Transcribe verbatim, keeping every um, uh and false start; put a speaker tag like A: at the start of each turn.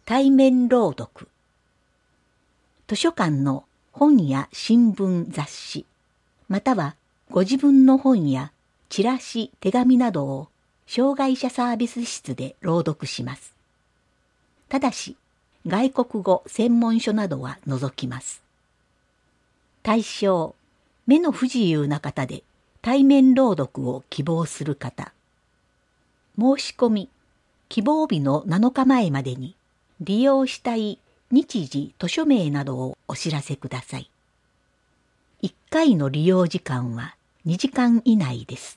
A: 対面朗読。図書館の本や新聞雑誌、またはご自分の本やチラシ、手紙などを障害者サービス室で朗読します。ただし、外国語専門書などは除きます。対象、目の不自由な方で対面朗読を希望する方。申し込み、希望日のなのかまえまでに利用したい日時、図書名などをお知らせください。いっかいの利用時間はにじかん以内です。